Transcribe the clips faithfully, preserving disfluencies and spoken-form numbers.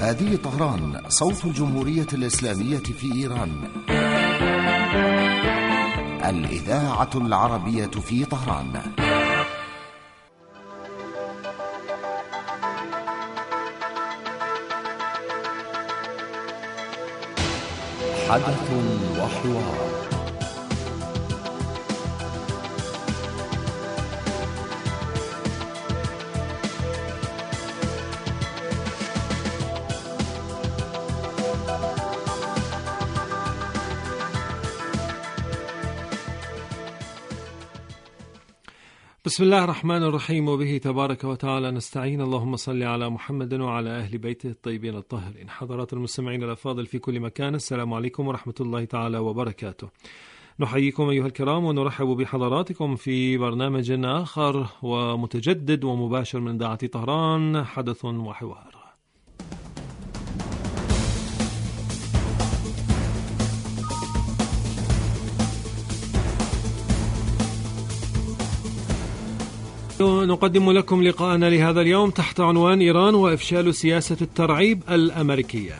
هذه طهران، صوت الجمهورية الإسلامية في إيران. الإذاعة العربية في طهران. حدث وحوار. بسم الله الرحمن الرحيم، وبه تبارك وتعالى نستعين. اللهم صل على محمد وعلى أهل بيته الطيبين الطاهرين. حضرات المستمعين الأفاضل في كل مكان، السلام عليكم ورحمة الله تعالى وبركاته. نحييكم أيها الكرام ونرحب بحضراتكم في برنامج آخر ومتجدد ومباشر من إذاعة طهران، حدث وحوار. نقدم لكم لقاءنا لهذا اليوم تحت عنوان إيران وإفشال سياسة الترعيب الأمريكية.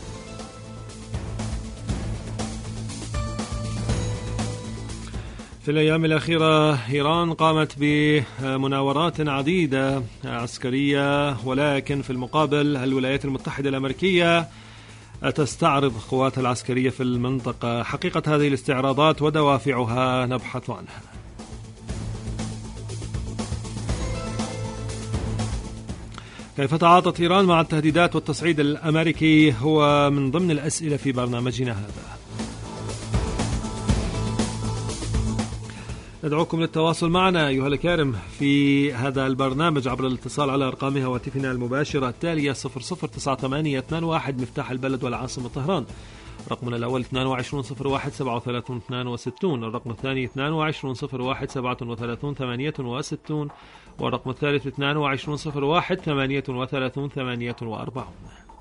في الأيام الأخيرة إيران قامت بمناورات عديدة عسكرية، ولكن في المقابل الولايات المتحدة الأمريكية تستعرض قواتها العسكرية في المنطقة. حقيقة هذه الاستعراضات ودوافعها نبحث عنها. كيف تعاطت إيران مع التهديدات والتصعيد الأمريكي هو من ضمن الأسئلة في برنامجنا هذا. ندعوكم للتواصل معنا أيها الكرام في هذا البرنامج عبر الاتصال على أرقام هواتفنا المباشرة التالية: صفر صفر تسعة ثمانية اثنان واحد مفتاح البلد والعاصمة طهران، رقمنا الأول اثنين وعشرين صفر واحد سبعة وثلاثين اثنين وستين، الرقم الثاني اثنين وعشرين صفر واحد سبعة وثلاثين ثمانية وستين، والرقم الثالث اثنين وعشرين صفر واحد ثمانية وثلاثين ثمانية وأربعين.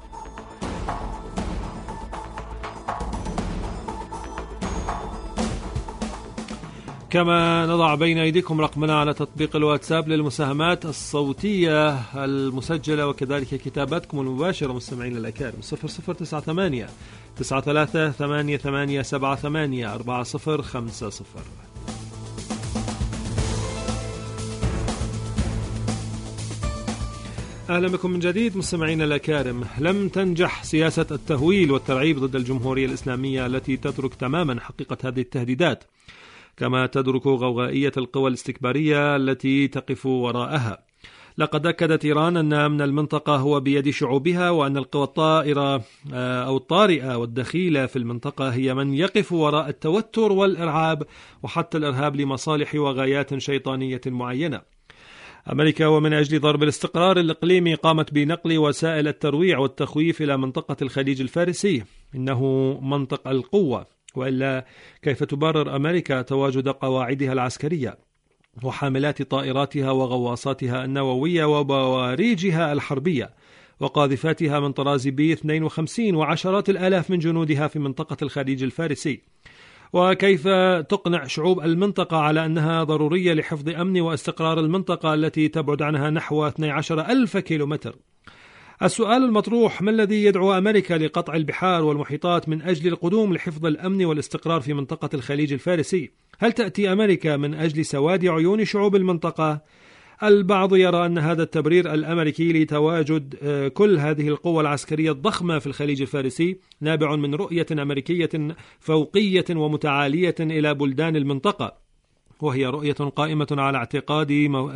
كما نضع بين أيديكم رقمنا على تطبيق الواتساب للمساهمات الصوتية المسجلة وكذلك كتاباتكم المباشرة مستمعين الأكارم: صفر صفر تسعة ثمانية تسعة ثلاثة ثمانية ثمانية سبعة ثمانية أربعة صفر خمسة صفر. أهلا بكم من جديد مستمعين الأكارم. لم تنجح سياسة التهويل والترعيب ضد الجمهورية الإسلامية التي تترك تماما حقيقة هذه التهديدات، كما تدرك غوغائية القوى الاستكبارية التي تقف وراءها. لقد أكدت إيران أن أمن المنطقة هو بيد شعوبها، وأن القوى الطائرة أو الطارئة والدخيلة في المنطقة هي من يقف وراء التوتر والإرعاب وحتى الإرهاب لمصالح وغايات شيطانية معينة. أمريكا ومن أجل ضرب الاستقرار الإقليمي قامت بنقل وسائل الترويع والتخويف إلى منطقة الخليج الفارسي. إنه منطق القوة، وإلا كيف تبرر أمريكا تواجد قواعدها العسكرية وحاملات طائراتها وغواصاتها النووية وبواريجها الحربية وقاذفاتها من طراز بي اثنين وخمسين وعشرات الآلاف من جنودها في منطقة الخليج الفارسي؟ وكيف تقنع شعوب المنطقة على أنها ضرورية لحفظ أمن واستقرار المنطقة التي تبعد عنها نحو اثني عشر ألف كيلومتر؟ السؤال المطروح: ما الذي يدعو أمريكا لقطع البحار والمحيطات من أجل القدوم لحفظ الأمن والاستقرار في منطقة الخليج الفارسي؟ هل تأتي أمريكا من أجل سواد عيون شعوب المنطقة؟ البعض يرى أن هذا التبرير الأمريكي لتواجد كل هذه القوى العسكرية الضخمة في الخليج الفارسي نابع من رؤية أمريكية فوقية ومتعالية إلى بلدان المنطقة، وهي رؤية قائمة على اعتقاد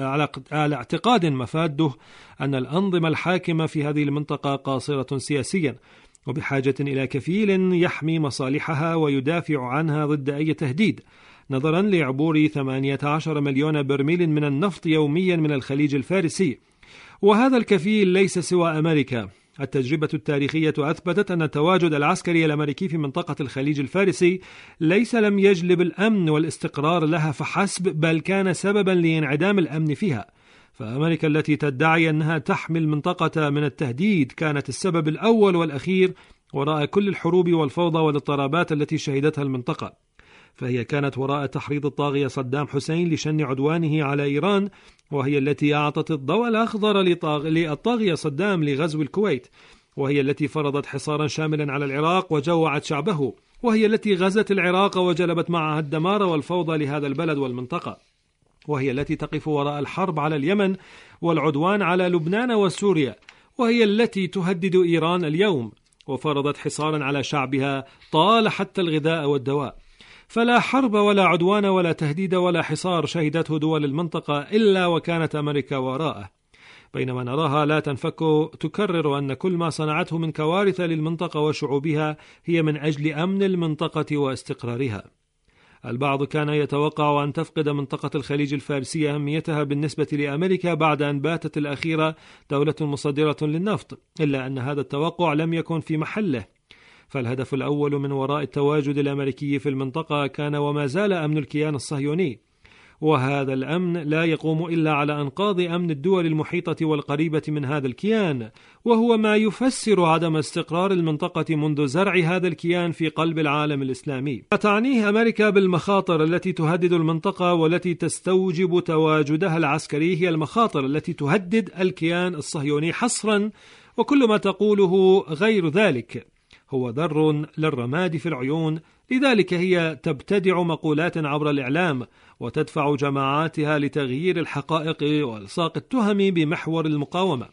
على اعتقاد مفاده أن الأنظمة الحاكمة في هذه المنطقة قاصرة سياسيا وبحاجة إلى كفيل يحمي مصالحها ويدافع عنها ضد أي تهديد، نظرا لعبور ثمانية عشر مليون برميل من النفط يوميا من الخليج الفارسي. وهذا الكفيل ليس سوى أمريكا. التجربة التاريخية أثبتت أن التواجد العسكري الأمريكي في منطقة الخليج الفارسي ليس لم يجلب الأمن والاستقرار لها فحسب، بل كان سببا لانعدام الأمن فيها. فأمريكا التي تدعي أنها تحمي المنطقة من التهديد كانت السبب الأول والأخير وراء كل الحروب والفوضى والاضطرابات التي شهدتها المنطقة. فهي كانت وراء تحريض الطاغية صدام حسين لشن عدوانه على إيران، وهي التي أعطت الضوء الأخضر للطاغية صدام لغزو الكويت، وهي التي فرضت حصارا شاملا على العراق وجوعت شعبه، وهي التي غزت العراق وجلبت معها الدمار والفوضى لهذا البلد والمنطقة، وهي التي تقف وراء الحرب على اليمن والعدوان على لبنان وسوريا، وهي التي تهدد إيران اليوم وفرضت حصارا على شعبها طال حتى الغذاء والدواء. فلا حرب ولا عدوان ولا تهديد ولا حصار شهدته دول المنطقة إلا وكانت أمريكا وراءه، بينما نراها لا تنفك تكرر أن كل ما صنعته من كوارث للمنطقة وشعوبها هي من أجل أمن المنطقة واستقرارها. البعض كان يتوقع أن تفقد منطقة الخليج الفارسي أهميتها بالنسبة لأمريكا بعد أن باتت الأخيرة دولة مصدرة للنفط، إلا أن هذا التوقع لم يكن في محله، فالهدف الأول من وراء التواجد الأمريكي في المنطقة كان وما زال أمن الكيان الصهيوني، وهذا الأمن لا يقوم إلا على أنقاض أمن الدول المحيطة والقريبة من هذا الكيان، وهو ما يفسر عدم استقرار المنطقة منذ زرع هذا الكيان في قلب العالم الإسلامي. تعنيه أمريكا بالمخاطر التي تهدد المنطقة والتي تستوجب تواجدها العسكري هي المخاطر التي تهدد الكيان الصهيوني حصرا، وكل ما تقوله غير ذلك هو ذر للرماد في العيون. لذلك هي تبتدع مقولات عبر الإعلام وتدفع جماعاتها لتغيير الحقائق وإلصاق التهم بمحور المقاومة.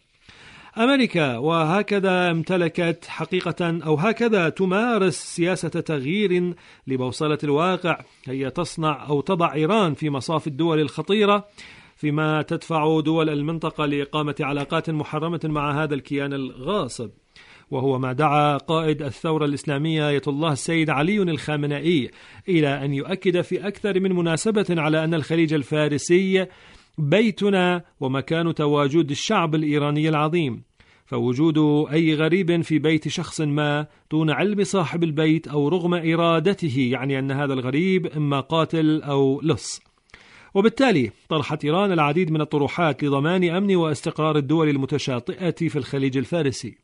أمريكا وهكذا امتلكت حقيقة أو هكذا تمارس سياسة تغيير لبوصلة الواقع، هي تصنع أو تضع إيران في مصاف الدول الخطيرة، فيما تدفع دول المنطقة لإقامة علاقات محرمة مع هذا الكيان الغاصب، وهو ما دعا قائد الثورة الإسلامية آية الله السيد علي الخامنئي إلى أن يؤكد في أكثر من مناسبة على أن الخليج الفارسي بيتنا ومكان تواجد الشعب الإيراني العظيم، فوجود أي غريب في بيت شخص ما دون علم صاحب البيت أو رغم إرادته يعني أن هذا الغريب إما قاتل أو لص. وبالتالي طرحت إيران العديد من الطروحات لضمان أمن واستقرار الدول المتشاطئة في الخليج الفارسي.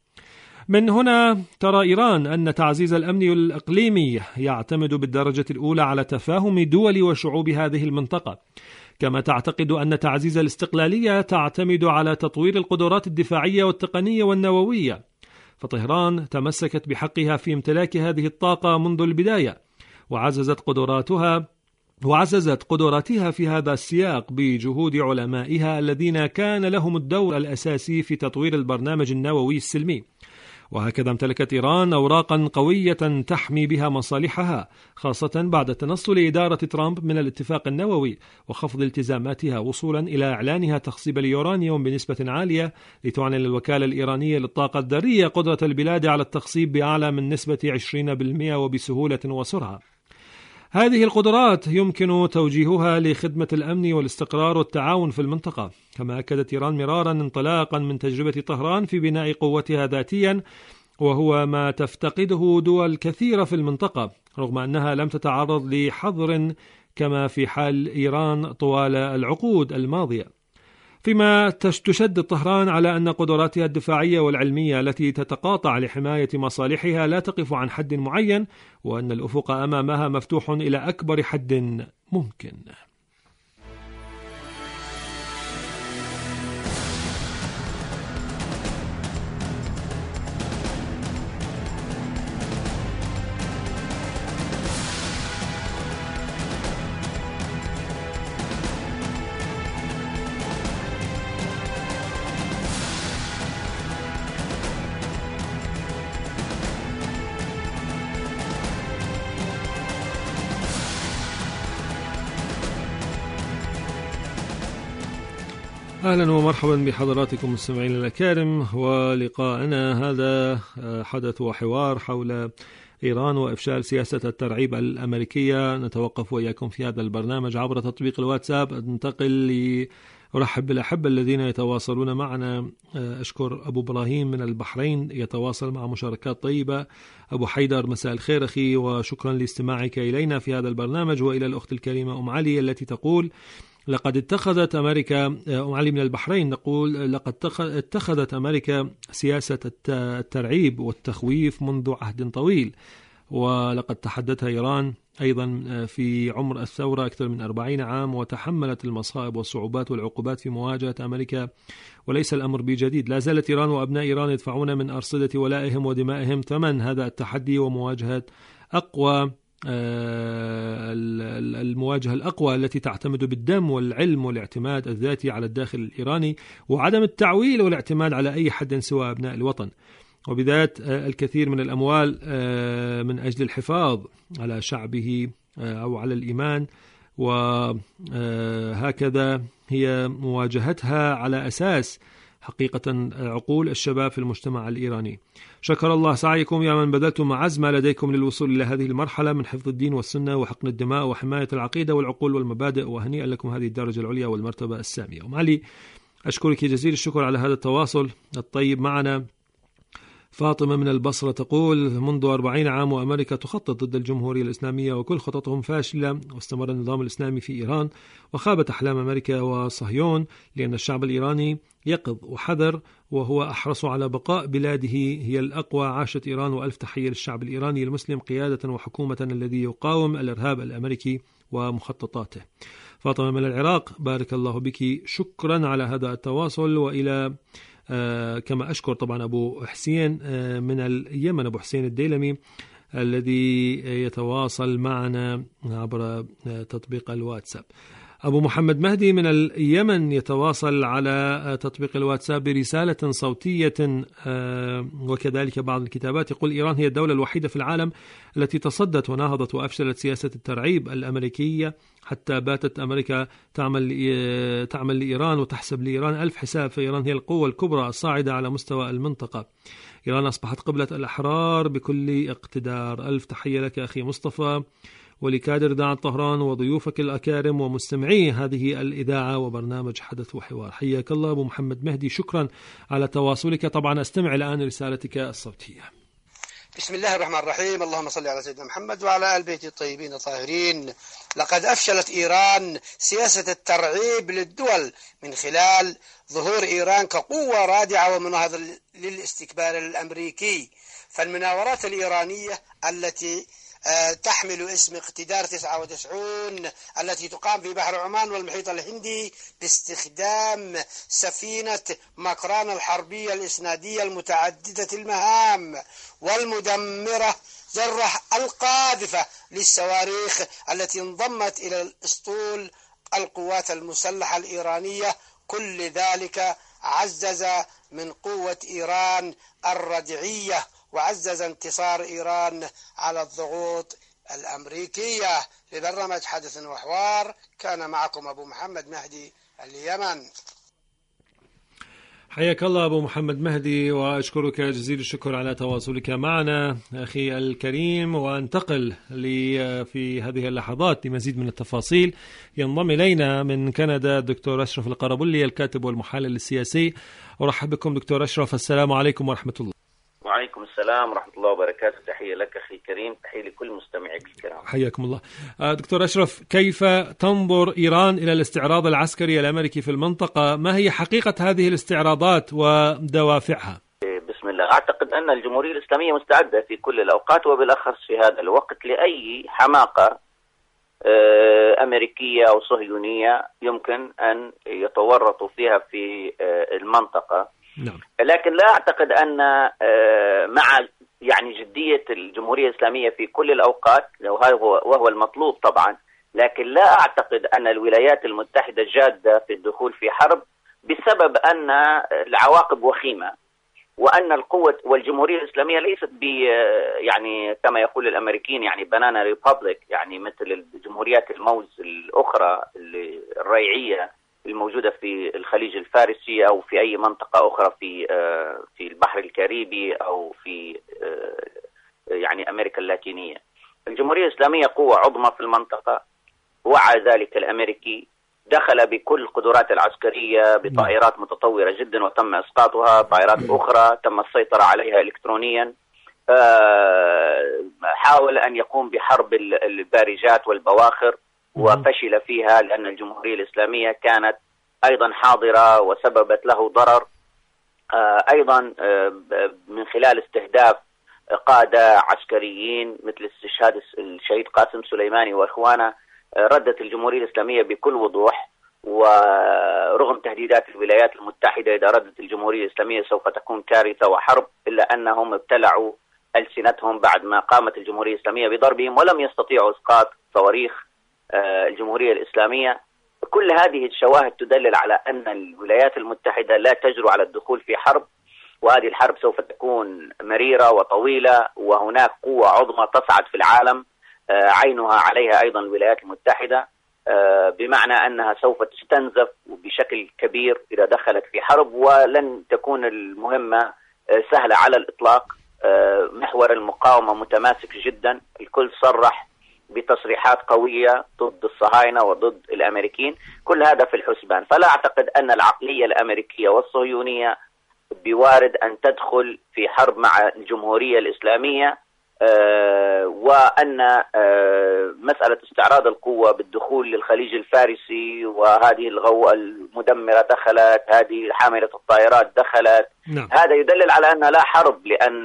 من هنا ترى إيران أن تعزيز الأمن الإقليمي يعتمد بالدرجة الأولى على تفاهم دول وشعوب هذه المنطقة، كما تعتقد أن تعزيز الاستقلالية تعتمد على تطوير القدرات الدفاعية والتقنية والنووية، فطهران تمسكت بحقها في امتلاك هذه الطاقة منذ البداية، وعززت قدراتها وعززت قدراتها في هذا السياق بجهود علمائها الذين كان لهم الدور الأساسي في تطوير البرنامج النووي السلمي. وهكذا امتلكت إيران أوراقا قوية تحمي بها مصالحها، خاصة بعد تنصل إدارة ترامب من الاتفاق النووي وخفض التزاماتها وصولا إلى إعلانها تخصيب اليورانيوم بنسبة عالية، لتعلن الوكالة الإيرانية للطاقة الذرية قدرة البلاد على التخصيب بأعلى من نسبة عشرين بالمئة وبسهولة وسرعة. هذه القدرات يمكن توجيهها لخدمة الأمن والاستقرار والتعاون في المنطقة، كما أكدت إيران مرارا انطلاقا من تجربة طهران في بناء قوتها ذاتيا، وهو ما تفتقده دول كثيرة في المنطقة رغم أنها لم تتعرض لحظر كما في حال إيران طوال العقود الماضية. فيما تشدد طهران على أن قدراتها الدفاعية والعلمية التي تتقاطع لحماية مصالحها لا تقف عن حد معين، وأن الأفق أمامها مفتوح إلى أكبر حد ممكن. أهلا ومرحبا بحضراتكم مستمعين الأكارم، ولقاءنا هذا حدث وحوار حول إيران وإفشال سياسة الترعيب الأمريكية. نتوقف وإياكم في هذا البرنامج عبر تطبيق الواتساب. ننتقل لأرحب بالأحبة الذين يتواصلون معنا. أشكر أبو إبراهيم من البحرين يتواصل مع مشاركات طيبة. أبو حيدر مساء الخير أخي وشكرا لاستماعك إلينا في هذا البرنامج. وإلى الأخت الكريمة أم علي التي تقول لقد اتخذت أمريكا، أم علي من البحرين نقول لقد اتخذت أمريكا سياسة الترعيب والتخويف منذ عهد طويل، ولقد تحدتها إيران أيضا في عمر الثورة أكثر من أربعين عام، وتحملت المصائب والصعوبات والعقوبات في مواجهة أمريكا، وليس الأمر بجديد. لا زالت إيران وأبناء إيران يدفعون من أرصدة ولائهم ودمائهم ثمن هذا التحدي ومواجهة أقوى المواجهة الأقوى التي تعتمد بالدم والعلم والاعتماد الذاتي على الداخل الإيراني، وعدم التعويل والاعتماد على أي حد سوى أبناء الوطن، وبذات الكثير من الأموال من أجل الحفاظ على شعبه أو على الإيمان. وهكذا هي مواجهتها على أساس حقيقة عقول الشباب في المجتمع الإيراني. شكر الله سعيكم يا من بذلتم عزم لديكم للوصول إلى هذه المرحلة من حفظ الدين والسنة وحقن الدماء وحماية العقيدة والعقول والمبادئ، وهنيئا لكم هذه الدرجة العليا والمرتبة السامية. ومعلي أشكرك جزيل الشكر على هذا التواصل الطيب معنا. فاطمة من البصرة تقول: منذ أربعين عام وأمريكا تخطط ضد الجمهورية الإسلامية وكل خططهم فاشلة، واستمر النظام الإسلامي في إيران، وخابت أحلام أمريكا وصهيون، لأن الشعب الإيراني يقظ وحذر وهو أحرص على بقاء بلاده هي الأقوى. عاشت إيران، وألف تحية للشعب الإيراني المسلم قيادة وحكومة الذي يقاوم الإرهاب الأمريكي ومخططاته. فاطمة من العراق، بارك الله بك، شكرا على هذا التواصل. وإلى آه كما أشكر طبعا أبو حسين آه من اليمن، أبو حسين الديلمي الذي يتواصل معنا عبر آه تطبيق الواتساب. أبو محمد مهدي من اليمن يتواصل على تطبيق الواتساب برسالة صوتية وكذلك بعض الكتابات. يقول: إيران هي الدولة الوحيدة في العالم التي تصدت وناهضت وأفشلت سياسة الترعيب الأمريكية، حتى باتت أمريكا تعمل تعمل لإيران وتحسب لإيران ألف حساب، فإيران هي القوة الكبرى الصاعدة على مستوى المنطقة. إيران أصبحت قبلة الأحرار بكل اقتدار. ألف تحية لك أخي مصطفى، ولكادر إذاعة طهران وضيوفك الأكارم ومستمعي هذه الإذاعة وبرنامج حدث وحوار. حياك الله أبو محمد مهدي، شكرا على تواصلك. طبعا أستمع الآن رسالتك الصوتية. بسم الله الرحمن الرحيم، اللهم صل على سيدنا محمد وعلى آل بيته الطيبين الطاهرين. لقد أفشلت إيران سياسة الترعيب للدول من خلال ظهور إيران كقوة رادعة ومناهضة للاستكبار الأمريكي. فالمناورات الإيرانية التي تحمل اسم اقتدار تسعة وتسعين التي تقام في بحر عمان والمحيط الهندي باستخدام سفينة مكران الحربية الإسنادية المتعددة المهام والمدمرة ذرة القاذفة للصواريخ التي انضمت إلى الأسطول القوات المسلحة الإيرانية، كل ذلك عزز من قوة إيران الردعية وعزز انتصار إيران على الضغوط الأمريكية. لبرنامج حدث وحوار كان معكم أبو محمد مهدي اليمن. حياك الله أبو محمد مهدي، وأشكرك جزيل الشكر على تواصلك معنا أخي الكريم. وانتقل لي في هذه اللحظات لمزيد من التفاصيل. ينضم إلينا من كندا الدكتور أشرف القربلي الكاتب والمحلل السياسي. أرحب بكم دكتور أشرف، السلام عليكم ورحمة الله. وعليكم السلام ورحمة الله وبركاته. تحية لك أخي الكريم، تحية لكل مستمعيك الكرام. حياكم الله. دكتور أشرف، كيف تنظر إيران إلى الاستعراض العسكري الأمريكي في المنطقة؟ ما هي حقيقة هذه الاستعراضات ودوافعها؟ بسم الله. أعتقد أن الجمهورية الإسلامية مستعدة في كل الأوقات وبالأخص في هذا الوقت لأي حماقة أمريكية أو صهيونية يمكن أن يتورطوا فيها في المنطقة. نعم. لكن لا أعتقد أن مع يعني جدية الجمهورية الإسلامية في كل الأوقات، وهو المطلوب طبعا، لكن لا أعتقد أن الولايات المتحدة جادة في الدخول في حرب بسبب أن العواقب وخيمة، وأن القوة والجمهورية الإسلامية ليست ب يعني كما يقول الأمريكيين يعني بنانا ريبابليك، يعني مثل الجمهوريات الموز الأخرى الريعية الموجودة في الخليج الفارسي أو في أي منطقة أخرى في في البحر الكاريبي أو في يعني أمريكا اللاتينية. الجمهورية الإسلامية قوة عظمى في المنطقة، وعى ذلك الأمريكي، دخل بكل القدرات العسكرية بطائرات متطورة جدا وتم إسقاطها، طائرات أخرى تم السيطرة عليها إلكترونيا. حاول أن يقوم بحرب البارجات والبواخر وفشل فيها، لأن الجمهورية الإسلامية كانت أيضا حاضرة وسببت له ضرر أيضا من خلال استهداف قادة عسكريين مثل استشهاد الشهيد قاسم سليماني وإخوانه، ردت الجمهورية الإسلامية بكل وضوح. ورغم تهديدات الولايات المتحدة إذا ردت الجمهورية الإسلامية سوف تكون كارثة وحرب، إلا أنهم ابتلعوا ألسنتهم بعد ما قامت الجمهورية الإسلامية بضربهم ولم يستطيعوا إسقاط صواريخ الجمهورية الإسلامية. كل هذه الشواهد تدلل على أن الولايات المتحدة لا تجرؤ على الدخول في حرب، وهذه الحرب سوف تكون مريرة وطويلة، وهناك قوة عظمى تصعد في العالم عينها عليها أيضا الولايات المتحدة، بمعنى أنها سوف تستنزف بشكل كبير إذا دخلت في حرب، ولن تكون المهمة سهلة على الإطلاق. محور المقاومة متماسك جدا، الكل صرح بتصريحات قوية ضد الصهاينة وضد الأمريكيين، كل هذا في الحسبان. فلا أعتقد أن العقلية الأمريكية والصهيونية بوارد أن تدخل في حرب مع الجمهورية الإسلامية، آه وأن آه مسألة استعراض القوة بالدخول للخليج الفارسي وهذه الغوة المدمرة دخلت، هذه حاملة الطائرات دخلت، نعم. هذا يدلل على أن لا حرب، لأن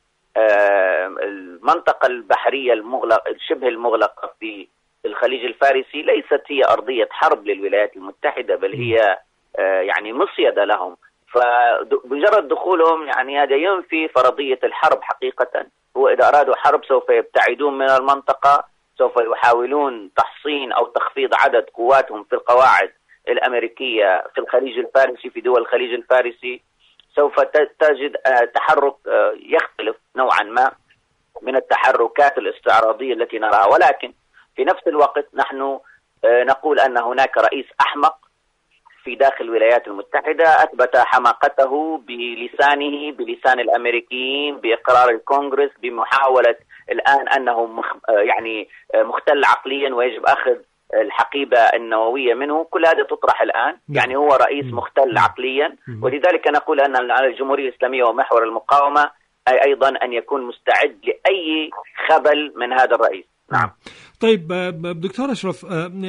آه المنطقة البحرية المغلقة شبه المغلقة في الخليج الفارسي ليست هي أرضية حرب للولايات المتحدة، بل هي آه يعني مصيدة لهم. فبمجرد دخولهم يعني هذا ينفي فرضية الحرب حقيقة. وإذا أرادوا حرب سوف يبتعدون من المنطقة، سوف يحاولون تحصين أو تخفيض عدد قواتهم في القواعد الأمريكية في الخليج الفارسي، في دول الخليج الفارسي. سوف تجد تحرك يختلف نوعا ما من التحركات الاستعراضية التي نراها، ولكن في نفس الوقت نحن نقول أن هناك رئيس أحمق في داخل الولايات المتحدة أثبت حماقته بلسانه، بلسان الأمريكيين، بإقرار الكونغرس، بمحاولة الآن أنه مخ يعني مختل عقليا ويجب أخذ الحقيبة النووية منه. كل هذا تطرح الآن، يعني هو رئيس مختل عقليا، ولذلك نقول أن على الجمهورية الإسلامية ومحور المقاومة أي أيضا أن يكون مستعد لأي خبل من هذا الرئيس. نعم. طيب دكتور أشرف،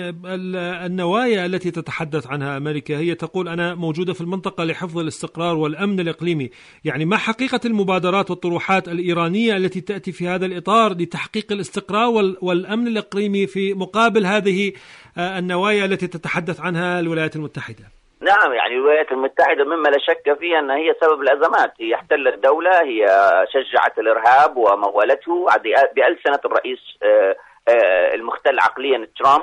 النوايا التي تتحدث عنها أمريكا هي تقول أنا موجودة في المنطقة لحفظ الاستقرار والأمن الإقليمي، يعني ما حقيقة المبادرات والطروحات الإيرانية التي تأتي في هذا الإطار لتحقيق الاستقرار والأمن الإقليمي في مقابل هذه النوايا التي تتحدث عنها الولايات المتحدة؟ نعم، يعني الولايات المتحدة مما لا شك فيه أن هي سبب الأزمات، هي احتلت دولة، هي شجعت الإرهاب ومولته بألسنة الرئيس المختل عقليا ترامب،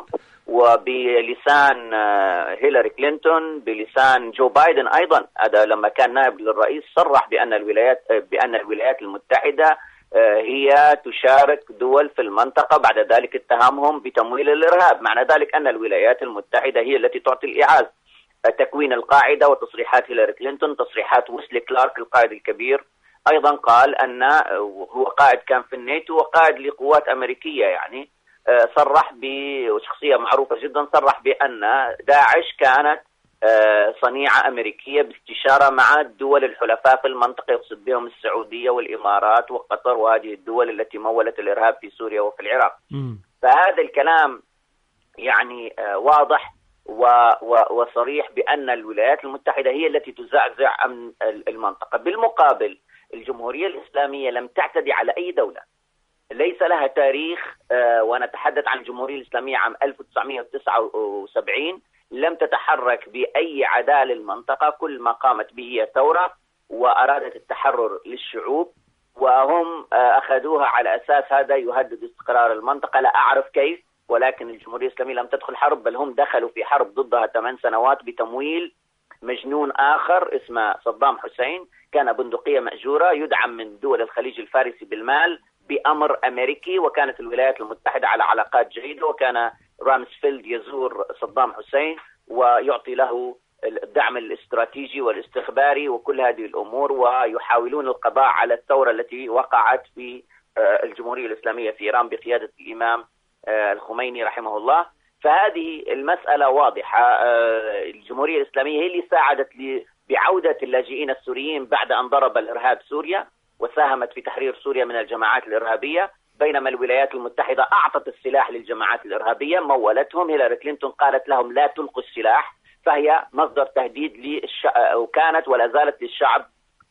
وبلسان هيلاري كلينتون، بلسان جو بايدن أيضا. هذا لما كان نائب للرئيس صرح بأن الولايات بأن الولايات المتحدة هي تشارك دول في المنطقة، بعد ذلك اتهمهم بتمويل الإرهاب. معنى ذلك أن الولايات المتحدة هي التي تعطي الإعاز. تكوين القاعدة وتصريحات هيلاري كلينتون، تصريحات ويسلي كلارك القائد الكبير أيضا قال أن هو قائد كان في الناتو وقائد لقوات أمريكية، يعني صرح بشخصية معروفة جدا، صرح بأن داعش كانت صنيعة أمريكية باستشارة مع الدول الحلفاء في المنطقة، يقصد بهم السعودية والإمارات وقطر وهذه الدول التي مولت الإرهاب في سوريا وفي العراق. م. فهذا الكلام يعني واضح وصريح بأن الولايات المتحدة هي التي تزعزع أمن المنطقة. بالمقابل الجمهورية الإسلامية لم تعتدي على أي دولة، ليس لها تاريخ، ونتحدث عن الجمهورية الإسلامية عام ألف وتسعمائة وتسعة وسبعين لم تتحرك بأي عداء للمنطقة، كل ما قامت به هي ثورة وأرادت التحرر للشعوب، وهم أخذوها على أساس هذا يهدد استقرار المنطقة. لا أعرف كيف، ولكن الجمهورية الإسلامية لم تدخل حرب، بل هم دخلوا في حرب ضدها ثمان سنوات بتمويل مجنون آخر اسمه صدام حسين، كان بندقية مأجورة يدعم من دول الخليج الفارسي بالمال بأمر أمريكي، وكانت الولايات المتحدة على علاقات جيدة، وكان رامسفيلد يزور صدام حسين ويعطي له الدعم الاستراتيجي والاستخباري وكل هذه الأمور، ويحاولون القضاء على الثورة التي وقعت في الجمهورية الإسلامية في إيران بقيادة الإمام الخميني رحمه الله. فهذه المسألة واضحة. الجمهورية الإسلامية هي اللي ساعدت بعودة اللاجئين السوريين بعد أن ضرب الإرهاب سوريا، وساهمت في تحرير سوريا من الجماعات الإرهابية، بينما الولايات المتحدة أعطت السلاح للجماعات الإرهابية، مولتهم. هيلاري كلينتون قالت لهم لا تلقوا السلاح، فهي مصدر تهديد للشعب، وكانت ولا زالت للشعب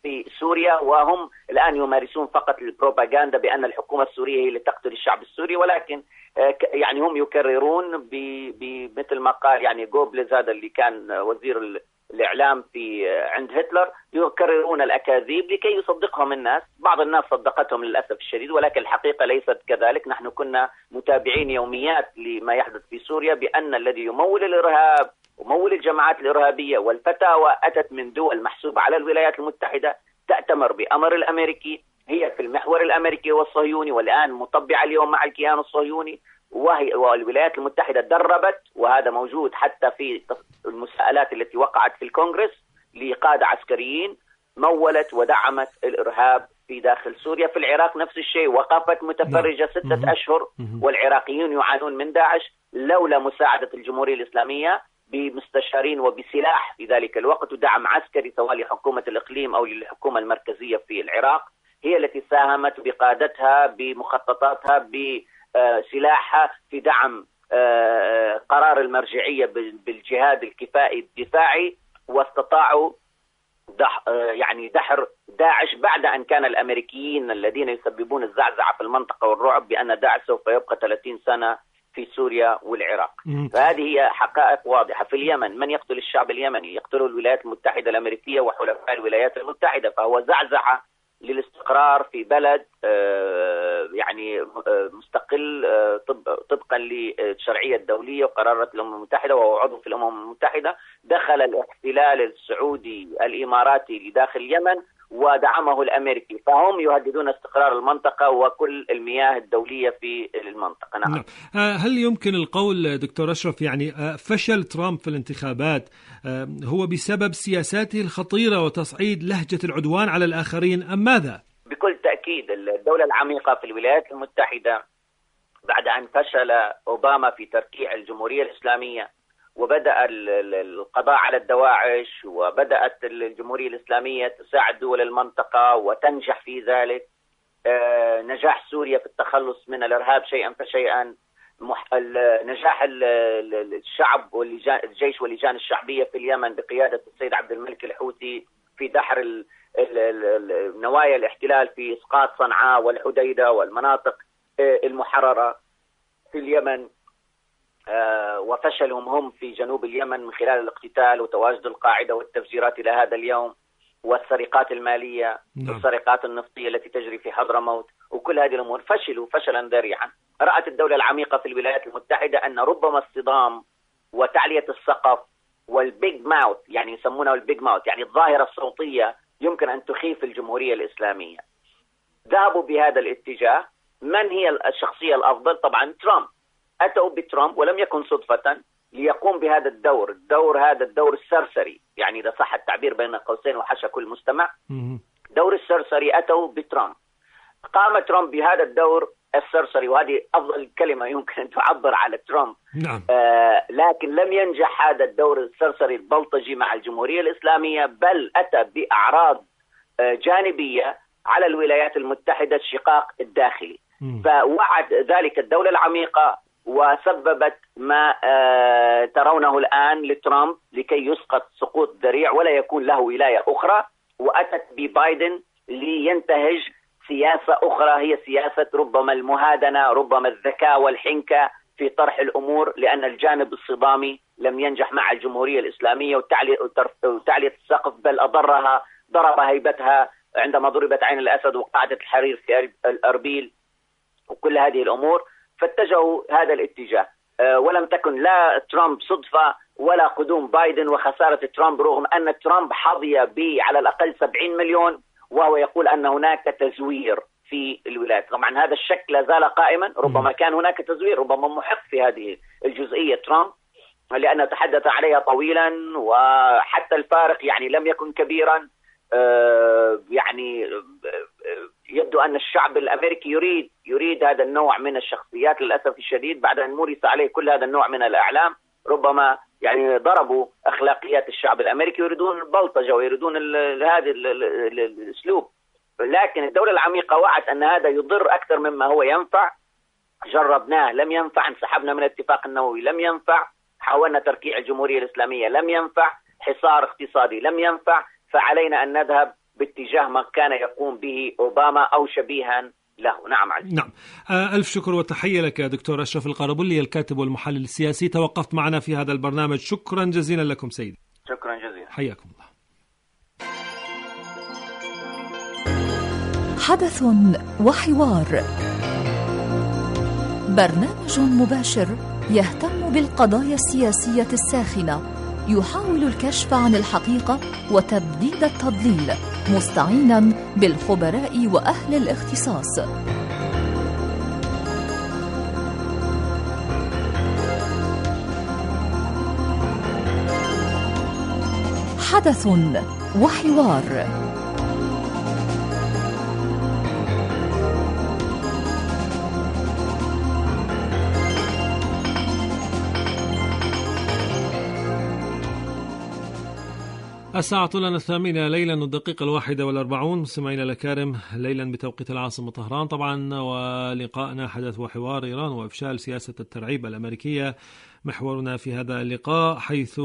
في سوريا، وهم الآن يمارسون فقط البروباغندا بأن الحكومة السورية هي اللي تقتل الشعب السوري، ولكن يعني هم يكررون بمثل ما قال يعني جوبلز هذا اللي كان وزير الإعلام في عند هتلر، يكررون الأكاذيب لكي يصدقهم الناس. بعض الناس صدقتهم للأسف الشديد، ولكن الحقيقة ليست كذلك. نحن كنا متابعين يوميات لما يحدث في سوريا بأن الذي يمول الإرهاب ومول الجماعات الإرهابية والفتاوى أتت من دول محسوبة على الولايات المتحدة، تأتمر بأمر الأمريكي، هي في المحور الأمريكي والصهيوني، والآن مطبعة اليوم مع الكيان الصهيوني. وهي والولايات المتحدة دربت، وهذا موجود حتى في المساءلات التي وقعت في الكونغرس لقادة عسكريين، مولت ودعمت الإرهاب في داخل سوريا. في العراق نفس الشيء، وقفت متفرجة ستة أشهر والعراقيون يعانون من داعش لولا مساعدة الجمهورية الإسلامية بمستشارين وبسلاح في ذلك الوقت ودعم عسكري سواء لحكومة الإقليم أو للحكومة المركزية في العراق، هي التي ساهمت بقادتها بمخططاتها بسلاحها في دعم قرار المرجعية بالجهاد الكفائي الدفاعي، واستطاعوا دح يعني دحر داعش بعد أن كان الأمريكيين الذين يسببون الزعزعة في المنطقة والرعب بأن داعش سوف يبقى ثلاثين سنة في سوريا والعراق. فهذه هي حقائق واضحة. في اليمن من يقتل الشعب اليمني؟ يقتله الولايات المتحدة الأمريكية وحلفاء الولايات المتحدة، فهو زعزعة للاستقرار في بلد يعني مستقل طبقا للشرعية الدولية وقرارات الأمم المتحدة، وهو عضو في الأمم المتحدة. دخل الاحتلال السعودي الإماراتي لداخل اليمن ودعمه الأمريكي، فهم يهددون استقرار المنطقة وكل المياه الدولية في المنطقة. نعم. هل يمكن القول دكتور أشرف يعني فشل ترامب في الانتخابات هو بسبب سياساته الخطيرة وتصعيد لهجة العدوان على الآخرين أم ماذا؟ بكل تأكيد الدولة العميقة في الولايات المتحدة بعد أن فشل أوباما في تركيع الجمهورية الإسلامية وبدأ القضاء على الدواعش، وبدأت الجمهورية الإسلامية تساعد دول المنطقة وتنجح في ذلك. نجاح سوريا في التخلص من الإرهاب شيئا فشيئا، نجاح الشعب والجيش واللجان الشعبية في اليمن بقيادة السيد عبد الملك الحوثي في دحر نوايا الاحتلال في إسقاط صنعاء والحديدة والمناطق المحررة في اليمن، وفشلهم هم في جنوب اليمن من خلال الاقتتال وتواجد القاعدة والتفجيرات إلى هذا اليوم، والسرقات المالية والسرقات النفطية التي تجري في حضرموت، وكل هذه الأمور فشلوا فشلا ذريعا. رأت الدولة العميقة في الولايات المتحدة أن ربما الصدام وتعلية السقف والبيج ماوث، يعني يسمونه البيج ماوث، يعني الظاهرة الصوتية، يمكن أن تخيف الجمهورية الإسلامية. ذهبوا بهذا الاتجاه. من هي الشخصية الأفضل؟ طبعا ترامب. أتوا بترامب ولم يكن صدفة ليقوم بهذا الدور، الدور هذا الدور السرسري، يعني إذا صح التعبير بين قوسين وحشى كل مستمع، دور السرسري. أتوا بترامب، قام ترامب بهذا الدور السرسري، وهذه أفضل كلمة يمكن أن تعبر على ترامب. نعم. آه لكن لم ينجح هذا الدور السرسري البلطجي مع الجمهورية الإسلامية، بل أتى بأعراض آه جانبية على الولايات المتحدة، الشقاق الداخلي. م. فوعد ذلك الدولة العميقة وسببت ما آه ترونه الآن لترامب لكي يسقط سقوط ذريع ولا يكون له ولاية أخرى. وأتت ببايدن لينتهج سياسة أخرى، هي سياسة ربما المهادنة، ربما الذكاء والحنكة في طرح الأمور، لأن الجانب الصدامي لم ينجح مع الجمهورية الإسلامية وتعلية السقف، بل أضرها، ضرب هيبتها عندما ضربت عين الأسد وقاعدة الحرير في الأربيل وكل هذه الأمور. فاتجهوا هذا الاتجاه، ولم تكن لا ترامب صدفة ولا قدوم بايدن وخسارة ترامب، رغم أن ترامب حظي ب على الأقل سبعين مليون، وهو يقول أن هناك تزوير في الولايات. طبعا هذا الشك لا زال قائما، ربما كان هناك تزوير، ربما محق في هذه الجزئية ترامب، لأنه تحدث عليها طويلا، وحتى الفارق يعني لم يكن كبيرا. يعني يبدو أن الشعب الأمريكي يريد يريد هذا النوع من الشخصيات للأسف الشديد، بعد أن مورس عليه كل هذا النوع من الإعلام. ربما يعني ضربوا أخلاقيات الشعب الأمريكي، يريدون البلطجة ويريدون هذا الأسلوب. لكن الدولة العميقة وعت أن هذا يضر أكثر مما هو ينفع. جربناه لم ينفع، انسحبنا من الاتفاق النووي لم ينفع، حاولنا تركيع الجمهورية الإسلامية لم ينفع، حصار اقتصادي لم ينفع، فعلينا أن نذهب باتجاه ما كان يقوم به أوباما أو شبيها له. نعم عزيزي. نعم. ألف شكر وتحية لك دكتور أشرف القربلي، الكاتب والمحلل السياسي، توقفت معنا في هذا البرنامج. شكرا جزيلا لكم سيدي. شكرا جزيلا. حياكم الله. حدث وحوار، برنامج مباشر يهتم بالقضايا السياسية الساخنة، يحاول الكشف عن الحقيقة وتبديد التضليل، مستعينا بالخبراء وأهل الاختصاص. حدث وحوار. الساعة لنا الثامنة ليلا والدقيقة الواحدة والأربعون، مستمعينا الأكارم، ليلا بتوقيت العاصمة طهران طبعا. ولقاءنا حدث وحوار إيران وإفشال سياسة الترعيب الأمريكية، محورنا في هذا اللقاء، حيث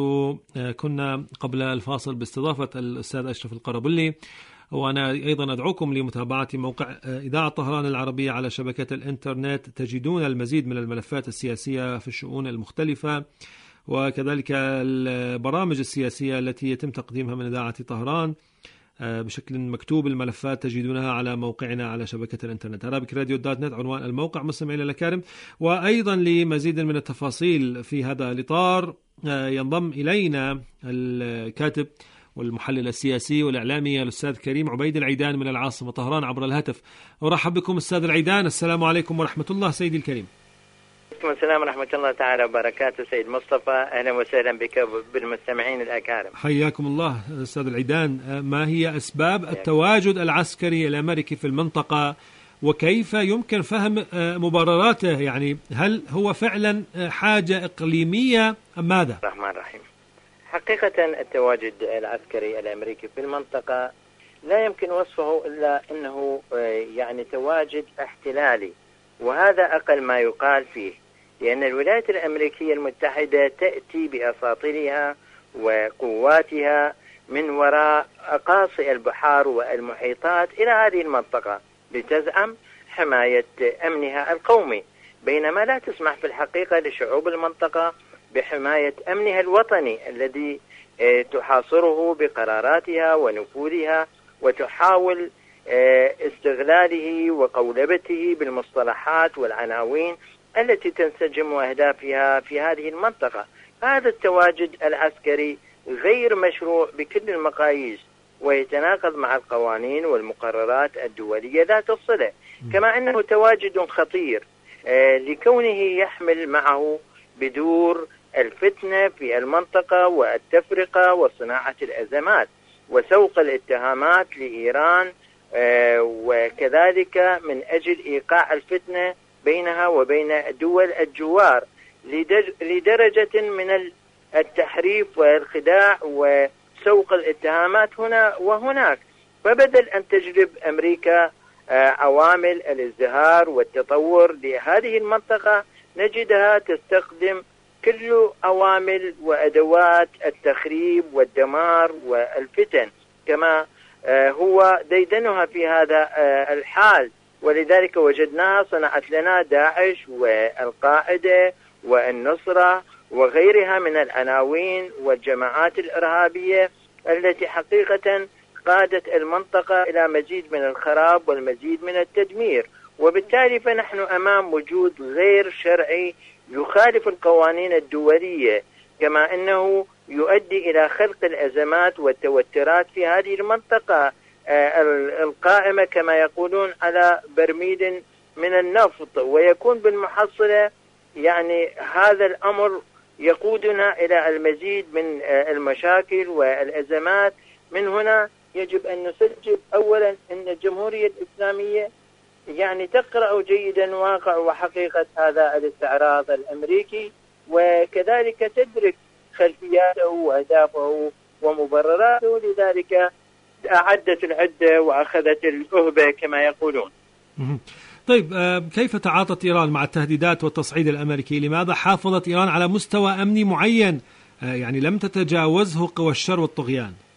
كنا قبل الفاصل باستضافة الأستاذ أشرف القربلي. وأنا أيضا أدعوكم لمتابعة موقع إذاعة طهران العربية على شبكة الإنترنت، تجدون المزيد من الملفات السياسية في الشؤون المختلفة، وكذلك البرامج السياسية التي يتم تقديمها من إذاعة طهران بشكل مكتوب. الملفات تجدونها على موقعنا على شبكة الإنترنت أرابيك راديو دوت نت، عنوان الموقع مستمعينا الأكارم. وأيضا لمزيد من التفاصيل في هذا الإطار ينضم إلينا الكاتب والمحلل السياسي والإعلامي الأستاذ كريم عبيد العيدان من العاصمة طهران عبر الهاتف. أرحب بكم أستاذ العيدان، السلام عليكم ورحمة الله سيدي الكريم. السلام ورحمة الله تعالى وبركاته سيد مصطفى، أهلا وسهلا بك بالمستمعين الأكارم. حياكم الله أستاذ العيدان. ما هي أسباب التواجد العسكري الأمريكي في المنطقة، وكيف يمكن فهم مبرراته؟ يعني هل هو فعلا حاجة إقليمية أم ماذا؟ الرحمن الرحيم. حقيقة التواجد العسكري الأمريكي في المنطقة لا يمكن وصفه إلا أنه يعني تواجد احتلالي، وهذا أقل ما يقال فيه، لأن الولايات الأمريكية المتحدة تأتي بأساطيلها وقواتها من وراء أقاصي البحار والمحيطات إلى هذه المنطقة لتزعم حماية أمنها القومي، بينما لا تسمح في الحقيقة لشعوب المنطقة بحماية أمنها الوطني الذي تحاصره بقراراتها ونفوذها، وتحاول استغلاله وقولبته بالمصطلحات والعناوين التي تنسجم أهدافها في هذه المنطقة. هذا التواجد العسكري غير مشروع بكل المقاييس، ويتناقض مع القوانين والمقررات الدولية ذات الصلة، كما أنه تواجد خطير لكونه يحمل معه بذور الفتنة في المنطقة والتفرقة وصناعة الأزمات وسوق الاتهامات لإيران، وكذلك من أجل إيقاع الفتنة بينها وبين دول الجوار لدرجة من التحريف والخداع وسوق الاتهامات هنا وهناك. فبدل أن تجلب أمريكا عوامل الازدهار والتطور لهذه المنطقة، نجدها تستخدم كل عوامل وأدوات التخريب والدمار والفتن كما هو ديدنها في هذا الحال. ولذلك وجدناها صنعت لنا داعش والقاعدة والنصرة وغيرها من العناوين والجماعات الإرهابية التي حقيقة قادت المنطقة إلى مزيد من الخراب والمزيد من التدمير. وبالتالي فنحن أمام وجود غير شرعي يخالف القوانين الدولية، كما أنه يؤدي إلى خلق الأزمات والتوترات في هذه المنطقة القائمة كما يقولون على برميل من النفط، ويكون بالمحصلة يعني هذا الأمر يقودنا إلى المزيد من المشاكل والأزمات. من هنا يجب أن نسجل أولا أن الجمهورية الإسلامية يعني تقرأ جيدا واقع وحقيقة هذا الاستعراض الأمريكي، وكذلك تدرك خلفياته وأهدافه ومبرراته، لذلك أعدت العدة وأخذت الأهبة كما يقولون. طيب، كيف تعاطت إيران مع التهديدات والتصعيد الأمريكي؟ لماذا حافظت إيران على مستوى أمني معين يعني لم تتجاوزه قوى الشر والطغيان؟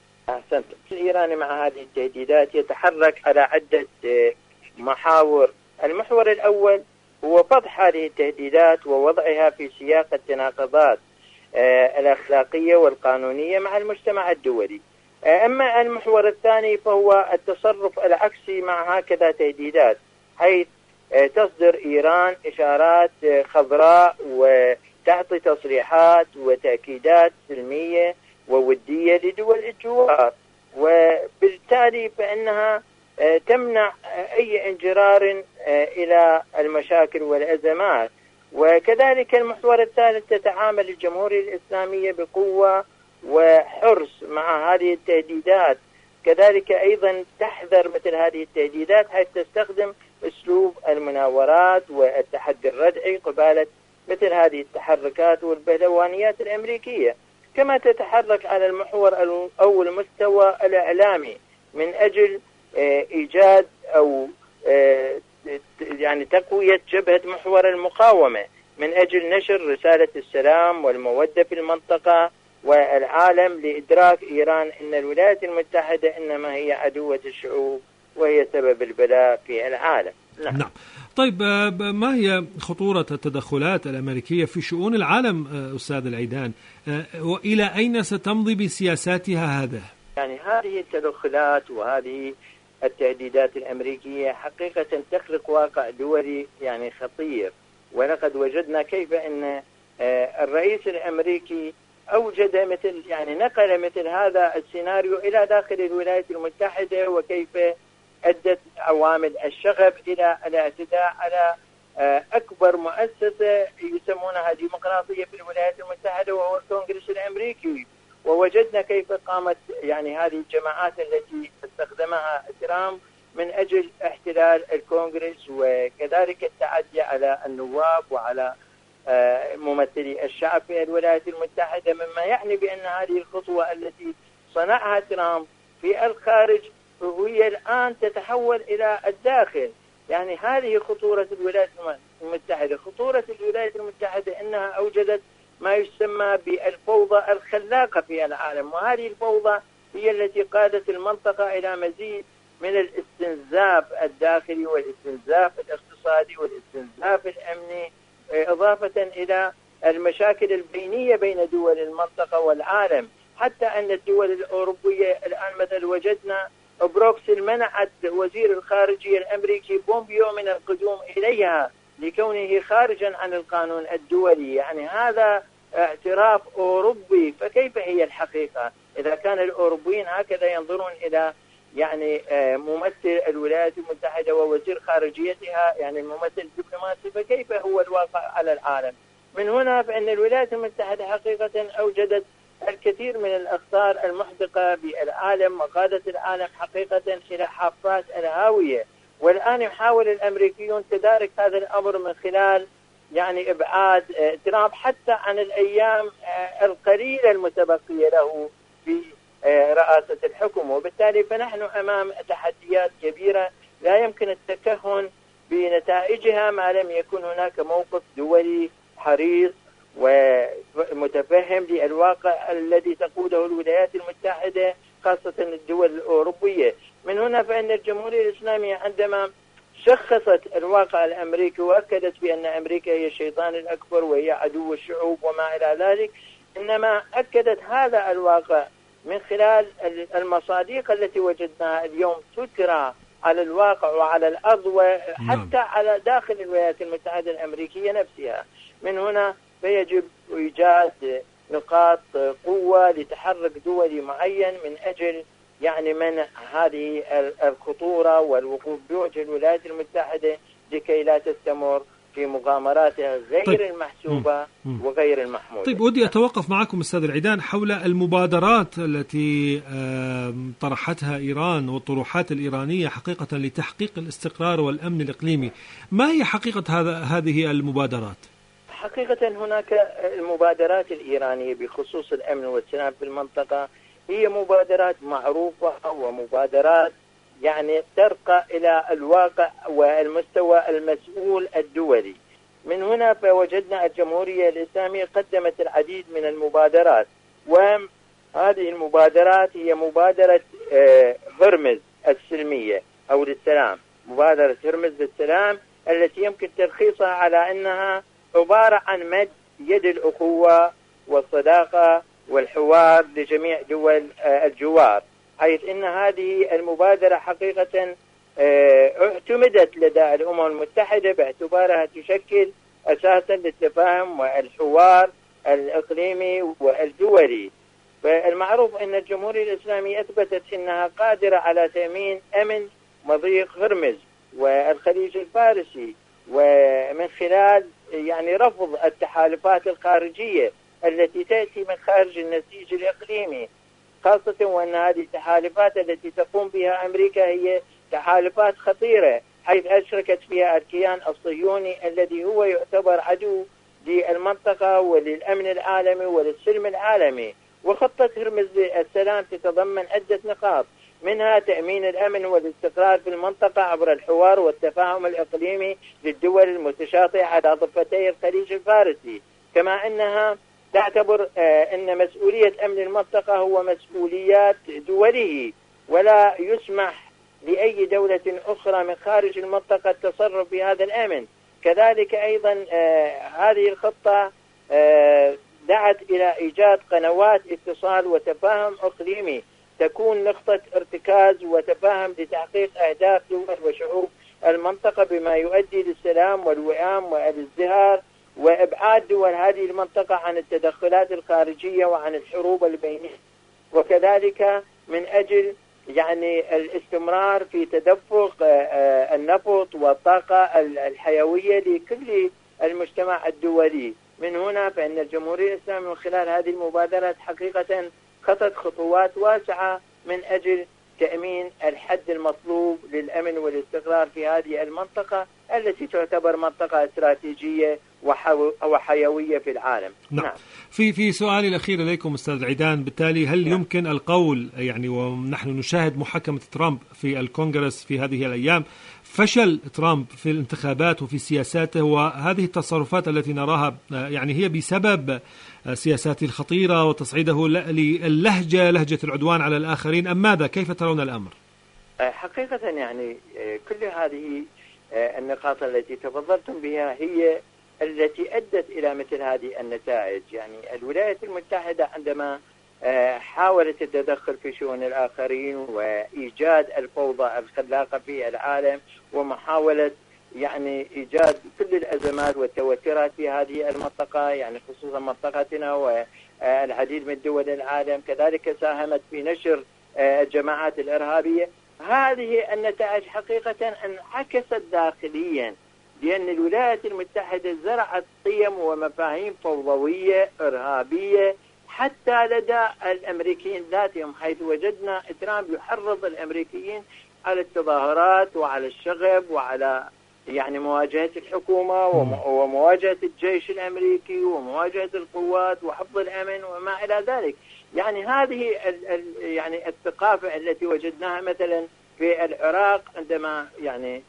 أحسنت. الإيراني مع هذه التهديدات يتحرك على عدة محاور. المحور الأول هو فضح هذه التهديدات ووضعها في سياق التناقضات الأخلاقية والقانونية مع المجتمع الدولي. أما المحور الثاني فهو التصرف العكسي مع هكذا تهديدات، حيث تصدر إيران إشارات خضراء وتعطي تصريحات وتأكيدات سلمية وودية لدول الجوار، وبالتالي فإنها تمنع أي انجرار إلى المشاكل والأزمات. وكذلك المحور الثالث تتعامل الجمهورية الإسلامية بقوة وحرص مع هذه التهديدات، كذلك أيضا تحذر مثل هذه التهديدات حيث تستخدم أسلوب المناورات والتحدي الردعي قبالة مثل هذه التحركات والبهلوانيات الأمريكية. كما تتحرك على المحور أو المستوى الإعلامي من أجل إيجاد أو يعني تقوية جبهة محور المقاومة من أجل نشر رسالة السلام والمودة في المنطقة والعالم، لإدراك إيران أن الولايات المتحدة إنما هي عدوة الشعوب وهي سبب البلاء في العالم. نعم. نعم. طيب ما هي خطورة التدخلات الأمريكية في شؤون العالم أستاذ العيدان، وإلى أين ستمضي بسياساتها هذا؟ يعني هذه التدخلات وهذه التهديدات الأمريكية حقيقة تخلق واقع دولي يعني خطير، ولقد وجدنا كيف أن الرئيس الأمريكي أوجد مثل يعني نقل مثل هذا السيناريو إلى داخل الولايات المتحدة، وكيف أدت عوامل الشغب إلى الاعتداء على أكبر مؤسسة يسمونها ديمقراطية في الولايات المتحدة وهو الكونغرس الأمريكي. ووجدنا كيف قامت يعني هذه الجماعات التي استخدمها ترامب من أجل احتلال الكونغرس، وكذلك التعدي على النواب وعلى ممثلي الشعب في الولايات المتحدة، مما يعني بأن هذه الخطوة التي صنعها ترامب في الخارج وهي الآن تتحول إلى الداخل. يعني هذه خطورة الولايات المتحدة. خطورة الولايات المتحدة أنها أوجدت ما يسمى بالفوضى الخلاقة في العالم، وهذه الفوضى هي التي قادت المنطقة إلى مزيد من الاستنزاف الداخلي والاستنزاف الاقتصادي والاستنزاف الأمني، إضافة إلى المشاكل البينية بين دول المنطقة والعالم، حتى أن الدول الأوروبية الآن مثل وجدنا بروكسل منعت وزير الخارجية الأمريكي بومبيو من القدوم إليها لكونه خارجا عن القانون الدولي. يعني هذا اعتراف أوروبي، فكيف هي الحقيقة إذا كان الأوروبيين هكذا ينظرون إلى يعني ممثل الولايات المتحدة ووزير خارجيتها يعني الممثل الدبلوماسي، فكيف هو الواقع على العالم؟ من هنا فإن الولايات المتحدة حقيقة أوجدت الكثير من الأخطار المحدقة بالعالم وقادت العالم حقيقة إلى حافات الهاوية. والآن يحاول الأمريكيون تدارك هذا الأمر من خلال يعني إبعاد ترامب حتى عن الأيام القليلة المتبقية له في رئاسة الحكم، وبالتالي فنحن أمام تحديات كبيرة لا يمكن التكهن بنتائجها ما لم يكن هناك موقف دولي حريص ومتفهم للواقع الذي تقوده الولايات المتحدة خاصة الدول الأوروبية. من هنا فإن الجمهورية الإسلامية عندما شخصت الواقع الأمريكي وأكدت بأن أمريكا هي الشيطان الأكبر وهي عدو الشعوب وما إلى ذلك، إنما أكدت هذا الواقع من خلال المصادق التي وجدناها اليوم تترى على الواقع وعلى الأرض وحتى على داخل الولايات المتحدة الأمريكية نفسها. من هنا فيجب إيجاد نقاط قوة لتحرك دولي معين من أجل يعني منع هذه الخطورة والوقوف بوجه الولايات المتحدة لكي لا تستمر في مغامراتها غير طيب. المحسوبة مم. وغير المحمودة. طيب ودي أتوقف معكم أستاذ العيدان حول المبادرات التي طرحتها إيران والطروحات الإيرانية حقيقة لتحقيق الاستقرار والأمن الإقليمي. ما هي حقيقة هذا هذه المبادرات؟ حقيقة هناك المبادرات الإيرانية بخصوص الأمن والسلام في المنطقة هي مبادرات معروفة ومبادرات يعني ترقى إلى الواقع والمستوى المسؤول الدولي. من هنا فوجدنا الجمهورية الإسلامية قدمت العديد من المبادرات، هذه المبادرات هي مبادرة هرمز السلمية أو للسلام، مبادرة هرمز للسلام التي يمكن تلخيصها على أنها عبارة عن مد يد الأخوة والصداقة والحوار لجميع دول الجوار، حيث أن هذه المبادرة حقيقة اعتمدت لدى الأمم المتحدة باعتبارها تشكل أساسا للتفاهم والحوار الإقليمي والدولي. فالمعروف أن الجمهورية الإسلامية أثبتت أنها قادرة على تأمين أمن مضيق هرمز والخليج الفارسي، ومن خلال يعني رفض التحالفات الخارجية التي تأتي من خارج النسيج الإقليمي، خاصة وأن هذه التحالفات التي تقوم بها أمريكا هي تحالفات خطيرة، حيث أشركت فيها الكيان الصهيوني الذي هو يعتبر عدو للمنطقة وللأمن العالمي وللسلم العالمي. وخطة هرمز للسلام تتضمن عدة نقاط، منها تأمين الأمن والاستقرار في المنطقة عبر الحوار والتفاهم الإقليمي للدول المتشاطئة على ضفتي الخليج الفارسي، كما أنها تعتبر أن مسؤولية أمن المنطقة هو مسؤوليات دوله، ولا يسمح لأي دولة أخرى من خارج المنطقة التصرف بهذا الأمن. كذلك أيضا هذه الخطة دعت إلى إيجاد قنوات اتصال وتفاهم إقليمي تكون نقطة ارتكاز وتفاهم لتحقيق أهداف دول وشعوب المنطقة بما يؤدي للسلام والوئام والازدهار، وإبعاد دول هذه المنطقة عن التدخلات الخارجية وعن الحروب البينية، وكذلك من أجل يعني الاستمرار في تدفق النفط والطاقة الحيوية لكل المجتمع الدولي. من هنا فإن الجمهورية الإسلامية من خلال هذه المبادرات حقيقة خطت خطوات واسعة من أجل تأمين الحد المطلوب للأمن والاستقرار في هذه المنطقة التي تعتبر منطقة استراتيجية وحيوية في العالم. نعم. نعم. في في سؤالي الأخير إليكم أستاذ عيدان، بالتالي هل نعم. يمكن القول يعني ونحن نشاهد محاكمة ترامب في الكونغرس في هذه الأيام، فشل ترامب في الانتخابات وفي سياساته، وهذه التصرفات التي نراها يعني هي بسبب سياساته الخطيرة وتصعيده للهجة لهجة العدوان على الآخرين، أم ماذا؟ كيف ترون الأمر؟ حقيقة يعني كل هذه النقاط التي تفضلتم بها هي التي أدت إلى مثل هذه النتائج. يعني الولايات المتحدة عندما حاولت التدخل في شؤون الآخرين وإيجاد الفوضى الخلاقة في العالم ومحاولة يعني إيجاد كل الأزمات والتوترات في هذه المنطقة، يعني خصوصا منطقتنا والعديد من دول العالم، كذلك ساهمت في نشر الجماعات الإرهابية. هذه النتائج حقيقة انعكست داخليا، لأن الولايات المتحدة زرعت قيم ومفاهيم فوضوية إرهابية حتى لدى الأمريكيين ذاتهم، حيث وجدنا ترامب يحرض الأمريكيين على التظاهرات وعلى الشغب وعلى يعني مواجهة الحكومة ومواجهة الجيش الأمريكي ومواجهة القوات وحفظ الأمن وما إلى ذلك. يعني هذه يعني الثقافة التي وجدناها مثلا في العراق عندما يعني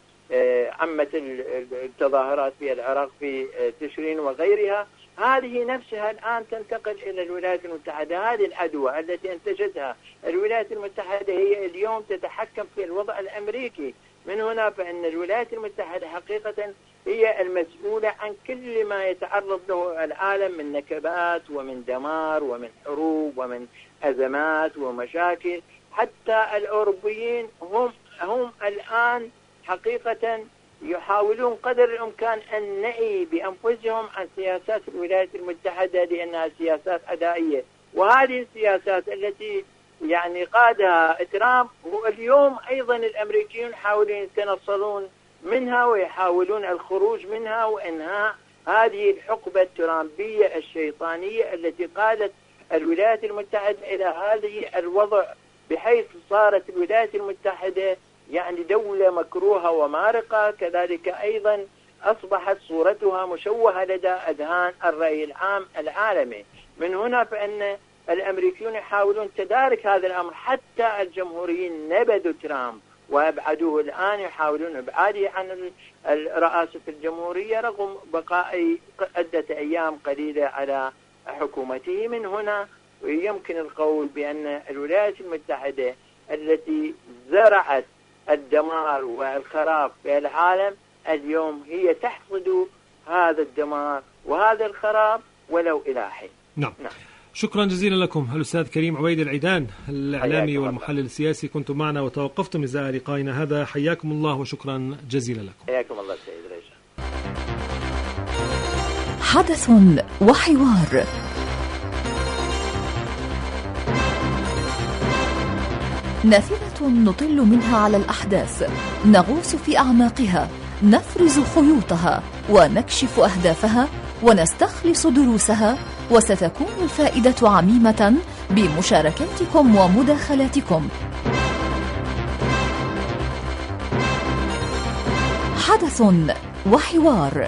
عمت التظاهرات في العراق في تشرين وغيرها، هذه نفسها الآن تنتقل إلى الولايات المتحدة. هذه العدوى التي أنتجتها الولايات المتحدة هي اليوم تتحكم في الوضع الأمريكي. من هنا فإن الولايات المتحدة حقيقة هي المسؤولة عن كل ما يتعرض له العالم من نكبات ومن دمار ومن حروب ومن أزمات ومشاكل. حتى الأوروبيين هم هم الآن حقيقة يحاولون قدر الإمكان أن نعي بأنفسهم عن سياسات الولايات المتحدة لأنها سياسات عدائية، وهذه السياسات التي يعني قادها ترامب واليوم أيضا الأمريكيون يحاولون يتنصلون منها ويحاولون الخروج منها وإنهاء هذه الحقبة الترامبية الشيطانية التي قادت الولايات المتحدة إلى هذه الوضع، بحيث صارت الولايات المتحدة يعني دولة مكروهة ومارقة. كذلك أيضا أصبحت صورتها مشوهة لدى أذهان الرأي العام العالمي. من هنا فإن الأمريكيون يحاولون تدارك هذا الأمر، حتى الجمهوريين نبذوا ترامب وأبعدوه، الآن يحاولون إبعاده عن رئاسة الجمهورية رغم بقاء عدة أيام قليلة على حكومته. من هنا ويمكن القول بأن الولايات المتحدة التي زرعت الدمار والخراب في العالم اليوم هي تحصد هذا الدمار وهذا الخراب ولو إلى حين. نعم. نعم. شكرا جزيلا لكم الأستاذ كريم عبيد العيدان الإعلامي والمحلل السياسي، كنتم معنا وتوقفتم إزاء لقائنا هذا. حياكم الله وشكرا جزيلا لكم. حياكم الله سيد رجاء. حدث وحوار. نافذة نطل منها على الأحداث، نغوص في أعماقها، نفرز خيوطها ونكشف أهدافها ونستخلص دروسها، وستكون الفائدة عميمة بمشاركاتكم ومداخلاتكم. حدث وحوار.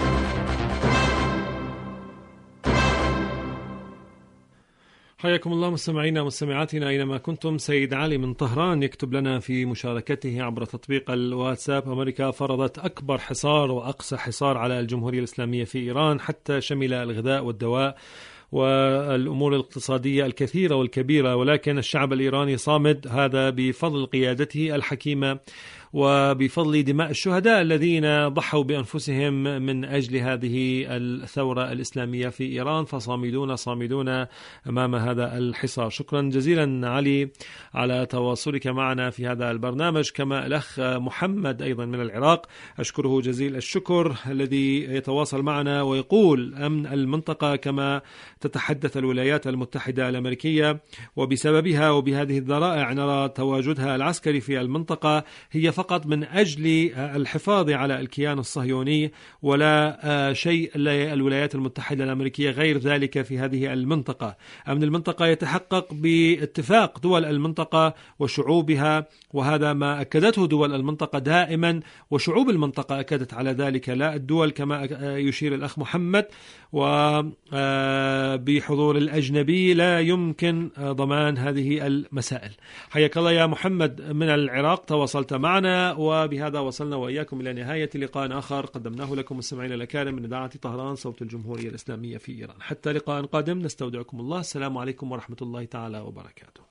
حياكم الله مستمعينا ومستمعاتنا أينما كنتم. سيد علي من طهران يكتب لنا في مشاركته عبر تطبيق الواتساب: أمريكا فرضت أكبر حصار وأقسى حصار على الجمهورية الإسلامية في إيران، حتى شمل الغذاء والدواء والأمور الاقتصادية الكثيرة والكبيرة، ولكن الشعب الإيراني صامد، هذا بفضل قيادته الحكيمة وبفضل دماء الشهداء الذين ضحوا بأنفسهم من أجل هذه الثورة الإسلامية في إيران، فصامدون صامدون أمام هذا الحصار. شكرا جزيلا علي على تواصلك معنا في هذا البرنامج. كما الأخ محمد أيضا من العراق، أشكره جزيل الشكر، الذي يتواصل معنا ويقول: أمن المنطقة كما تتحدث الولايات المتحدة الأمريكية، وبسببها وبهذه الذرائع نرى تواجدها العسكري في المنطقة هي فقط من أجل الحفاظ على الكيان الصهيوني، ولا شيء للولايات المتحدة الأمريكية غير ذلك في هذه المنطقة. أمن المنطقة يتحقق باتفاق دول المنطقة وشعوبها، وهذا ما أكدته دول المنطقة دائما، وشعوب المنطقة أكدت على ذلك، لا الدول كما يشير الأخ محمد. وبحضور الأجنبي لا يمكن ضمان هذه المسائل. حياك الله يا محمد من العراق، تواصلت معنا، وبهذا وصلنا وإياكم إلى نهاية لقاء آخر قدمناه لكم مستمعين الأكارم من إذاعة طهران صوت الجمهورية الإسلامية في إيران. حتى لقاء قادم نستودعكم الله. السلام عليكم ورحمة الله تعالى وبركاته.